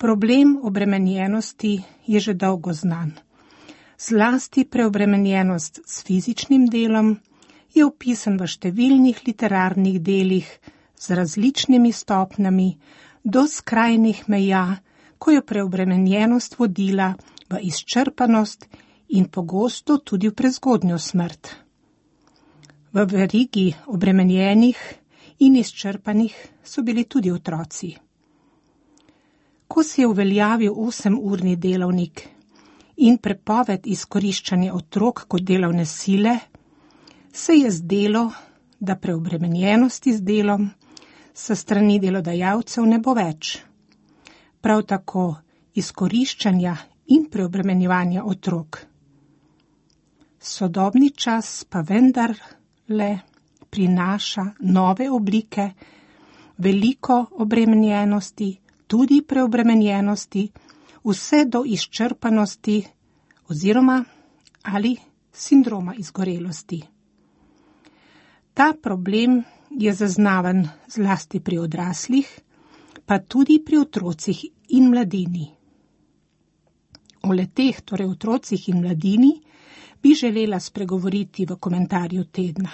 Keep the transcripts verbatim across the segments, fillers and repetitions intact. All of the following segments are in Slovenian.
Problem obremenjenosti je že dolgo znan. Zlasti preobremenjenost s fizičnim delom je opisan v številnih literarnih delih z različnimi stopnjami do skrajnih meja, ko je preobremenjenost vodila v izčrpanost in pogosto tudi v prezgodnjo smrt. V verigi obremenjenih in izčrpanih so bili tudi otroci. Ko se je uveljavil osemurni delavnik in prepoved izkoriščanja otrok kot delovne sile, se je zdelo, da preobremenjenosti z delom sa strani delodajalcev ne bo več. Prav tako izkoriščanja in preobremenjevanja otrok. Sodobni čas pa vendarle prinaša nove oblike, veliko obremenjenosti, tudi preobremenjenosti, vse do izčrpanosti oziroma ali sindroma izgorelosti. Ta problem je zaznaven zlasti pri odraslih, pa tudi pri otrocih in mladini. O leteh, torej otrocih in mladini, bi želela spregovoriti v komentarju tedna.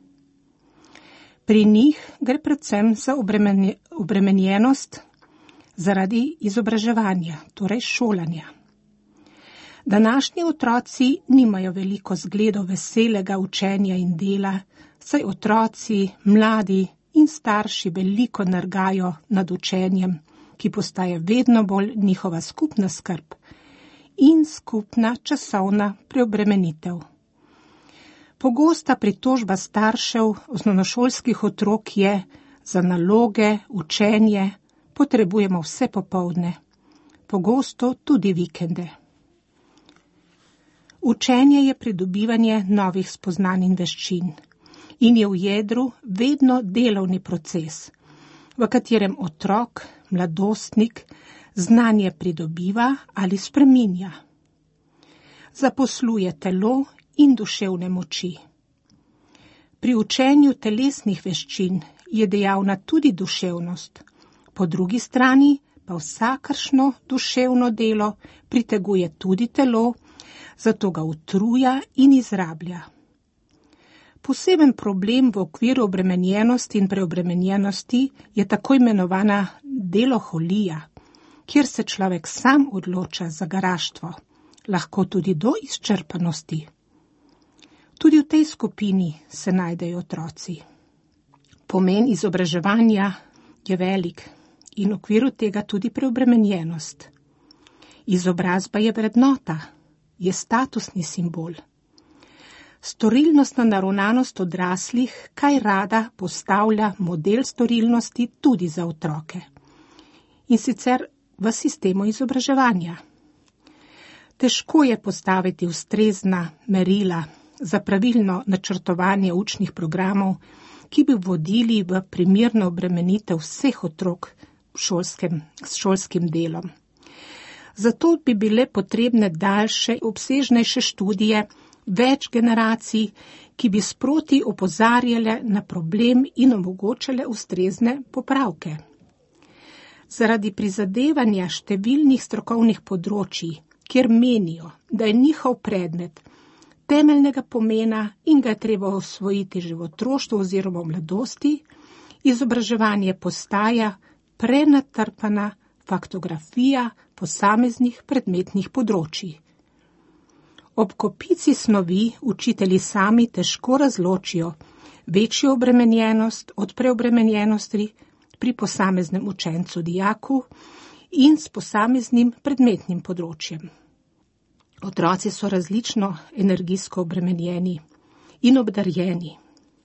Pri njih gre predvsem za obremenje, obremenjenost zaradi izobraževanja, torej šolanja. Današnji otroci nimajo veliko zgledov veselega učenja in dela, saj otroci, mladi in starši veliko nergajo nad učenjem, ki postaje vedno bolj njihova skupna skrb in skupna časovna preobremenitev. Pogosta pritožba staršev osnovnošolskih otrok je: za naloge, učenje potrebujemo vse popoldne, pogosto tudi vikende. Učenje je pridobivanje novih spoznanj in veščin in je v jedru vedno delovni proces, v katerem otrok, mladostnik, znanje pridobiva ali spreminja. Zaposluje telo in duševne moči. Pri učenju telesnih veščin je dejavna tudi duševnost, po drugi strani pa vsakršno duševno delo priteguje tudi telo, zato ga utruja in izrablja. Poseben problem v okviru obremenjenosti in preobremenjenosti je tako imenovana deloholija, kjer se človek sam odloča za garaštvo, lahko tudi do izčrpanosti. Tudi v tej skupini se najdejo otroci. Pomen izobraževanja je velik in v okviru tega tudi preobremenjenost. Izobrazba je vrednota, je statusni simbol. Storilnostna naravnanost odraslih kaj rada postavlja model storilnosti tudi za otroke. In sicer v sistemu izobraževanja. Težko je postaviti ustrezna merila za pravilno načrtovanje učnih programov, ki bi vodili v primerno obremenitev vseh otrok šolskem, s šolskim delom. Zato bi bile potrebne daljše, obsežnejše študije, več generacij, ki bi sproti opozarjale na problem in omogočale ustrezne popravke. Zaradi prizadevanja številnih strokovnih področij, kjer menijo, da je njihov predmet temeljnega pomena in ga je treba osvojiti že v otroštvu oziroma v mladosti, izobraževanje postaja prenatrpana faktografija posameznih predmetnih področij. Ob kopici snovi učitelji sami težko razločijo večjo obremenjenost od preobremenjenosti pri posameznem učencu dijaku in s posameznim predmetnim področjem. Otroci so različno energijsko obremenjeni in obdarjeni.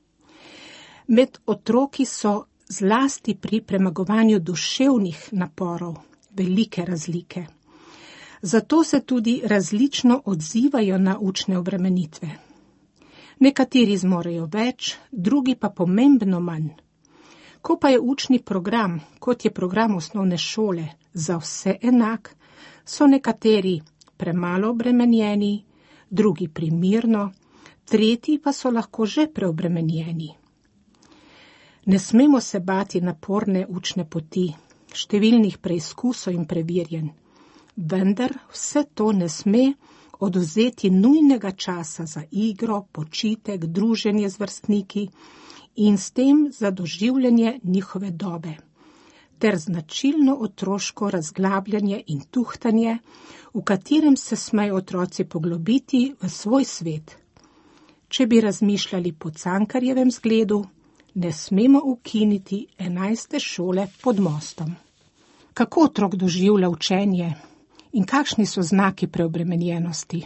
Med otroki so zlasti pri premagovanju duševnih naporov velike razlike. Zato se tudi različno odzivajo na učne obremenitve. Nekateri zmorejo več, drugi pa pomembno manj. Ko pa je učni program, kot je program osnovne šole, za vse enak, so nekateri premalo obremenjeni, drugi primirno, tretji pa so lahko že preobremenjeni. Ne smemo se bati naporne učne poti, številnih preizkusov in preverjanj, vendar vse to ne sme odvzeti nujnega časa za igro, počitek, druženje z vrstniki in s tem za doživljanje njihove dobe, ter značilno otroško razglabljanje in tuhtanje, v katerem se smejo otroci poglobiti v svoj svet. Če bi razmišljali po Cankarjevem zgledu, ne smemo ukiniti enajste šole pod mostom. Kako otrok doživlja učenje in kakšni so znaki preobremenjenosti?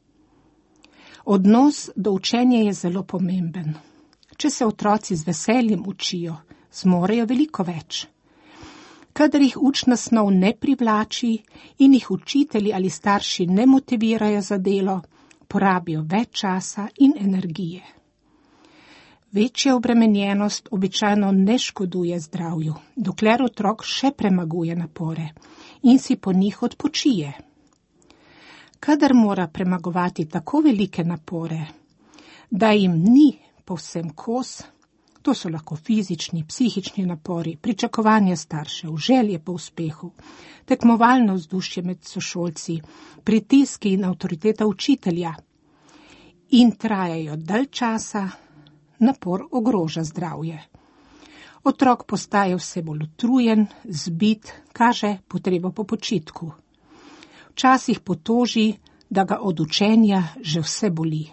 Odnos do učenja je zelo pomemben. Če se otroci z veseljem učijo, zmorejo veliko več. Kadar jih učna snov ne privlači in jih učitelji ali starši ne motivirajo za delo, porabijo več časa in energije. Večja obremenjenost običajno ne škoduje zdravju, dokler otrok še premaguje napore in si po njih odpočije. Kadar mora premagovati tako velike napore, da jim ni povsem kos, to so lahko fizični, psihični napori, pričakovanja staršev, želje po uspehu, tekmovalno vzdušje med sošolci, pritiski in avtoriteta učitelja in trajajo dalj časa, napor ogroža zdravje. Otrok postaje vse bolj utrujen, zbit, kaže potrebo po počitku. Včasih potoži, da ga od učenja že vse boli.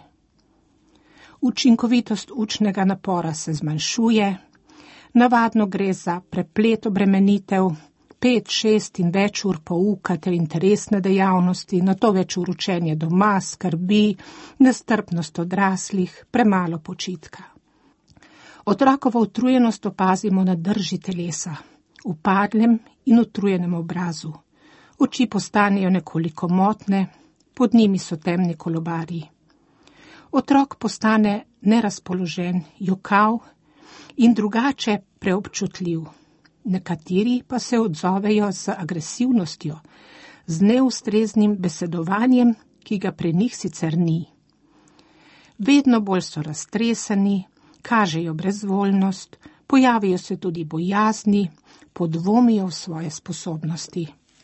Učinkovitost učnega napora se zmanjšuje, navadno gre za preplet obremenitev, pet, šest in več ur pouka ter interesne dejavnosti, nato več ur učenja doma, skrbi, nestrpnost odraslih, premalo počitka. Otrokovo utrujenost opazimo na drži telesa, v padlem in utrujenem obrazu. Oči postanejo nekoliko motne, pod njimi so temni kolobarji. Otrok postane nerazpoložen, jokav in drugače preobčutljiv. Nekateri pa se odzovejo z agresivnostjo, z neustreznim besedovanjem, ki ga pri njih sicer ni. Vedno bolj so raztreseni, kažejo brezvoljnost, pojavijo se tudi bojazni, podvomijo v svoje sposobnosti.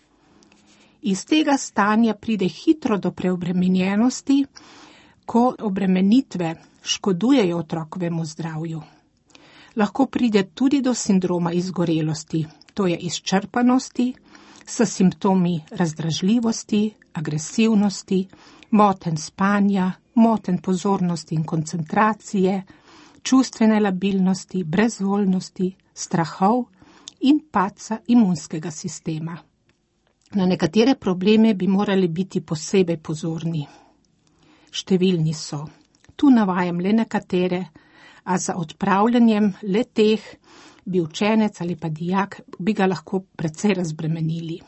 Iz tega stanja pride hitro do preobremenjenosti, ko obremenitve škodujejo otrokovemu zdravju. Lahko pride tudi do sindroma izgorelosti, to je izčrpanosti, s simptomi razdražljivosti, agresivnosti, motenj spanja, motenj pozornosti in koncentracije, čustvene labilnosti, brezvoljnosti, strahov in padca imunskega sistema. Na nekatere probleme bi morali biti posebej pozorni. Številni so. Tu navajam le nekatere, a za odpravljanjem le teh bi učenec ali pa dijak bi ga lahko precej razbremenili.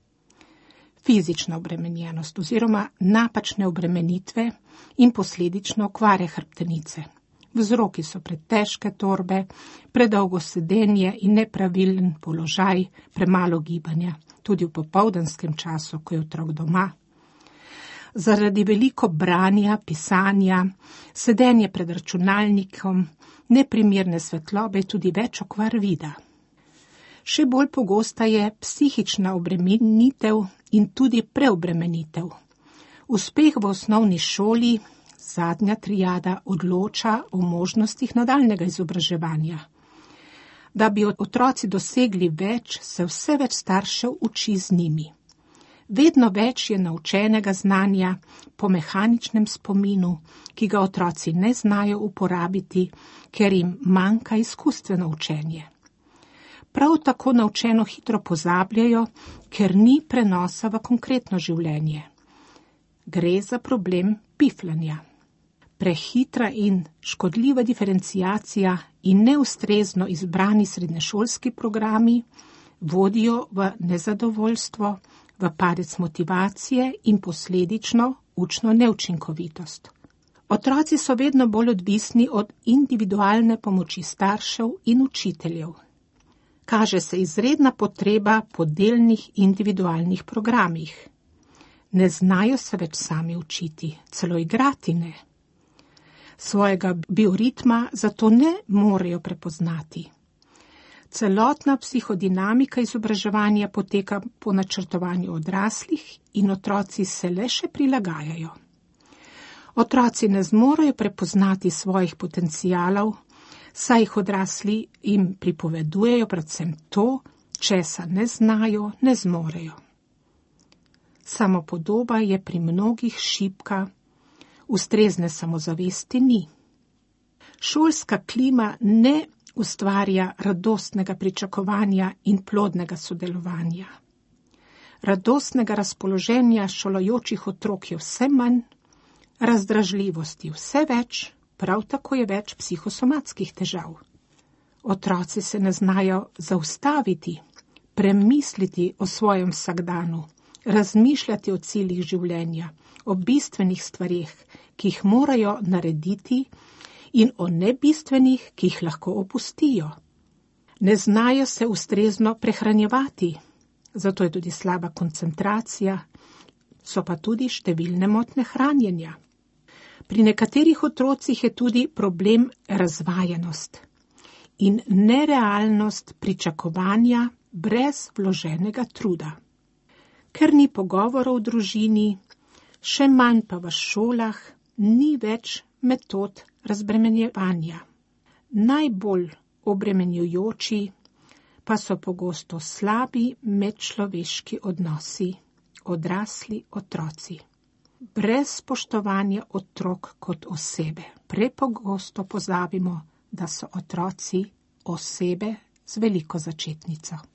Fizična obremenjenost oziroma napačne obremenitve in posledično okvare hrbtenice. Vzroki so pretežke torbe, predolgo sedenje in nepravilen položaj, premalo gibanja, tudi v popoldanskem času, ko je otrok doma. Zaradi veliko branja, pisanja, sedenje pred računalnikom, neprimerne svetlobe je tudi več okvar vida. Še bolj pogosta je psihična obremenitev in tudi preobremenitev. Uspeh v osnovni šoli, zadnja triada, odloča o možnostih nadaljnega izobraževanja. Da bi otroci dosegli več, se vse več staršev uči z njimi. Vedno več je naučenega znanja po mehaničnem spominu, ki ga otroci ne znajo uporabiti, ker jim manjka izkustveno učenje. Prav tako naučeno hitro pozabljajo, ker ni prenosa v konkretno življenje. Gre za problem pifljanja. Prehitra in škodljiva diferenciacija in neustrezno izbrani srednješolski programi vodijo v nezadovoljstvo, v padec motivacije in posledično učno neučinkovitost. Otroci so vedno bolj odvisni od individualne pomoči staršev in učiteljev. Kaže se izredna potreba po delnih individualnih programih. Ne znajo se več sami učiti, celo igrati ne. Svojega bioritma zato ne morejo prepoznati. Celotna psihodinamika izobraževanja poteka po načrtovanju odraslih in otroci se le še prilagajajo. Otroci ne zmorejo prepoznati svojih potencialov, saj jih odrasli jim pripovedujejo predvsem to, česa ne znajo, ne zmorejo. Samopodoba je pri mnogih šibka, ustrezne samozavesti ni. Šolska klima ne ustvarja radostnega pričakovanja in plodnega sodelovanja. Radostnega razpoloženja šolajočih otrok je vse manj, razdražljivosti vse več, prav tako je več psihosomatskih težav. Otroci se ne znajo zaustaviti, premisliti o svojem vsakdanu, razmišljati o ciljih življenja, o bistvenih stvareh, ki jih morajo narediti, in o nebistvenih, ki jih lahko opustijo. Ne znajo se ustrezno prehranjevati, zato je tudi slaba koncentracija, so pa tudi številne motnje hranjenja. Pri nekaterih otrocih je tudi problem razvajenost in nerealnost pričakovanja brez vloženega truda. Ker ni pogovorov v družini, še manj pa v šolah, ni več metod razbremenjevanja. Najbolj obremenjujoči pa so pogosto slabi medčloveški odnosi, odrasli otroci. Brez spoštovanja otrok kot osebe. Prepogosto pozabimo, da so otroci osebe z veliko začetnico.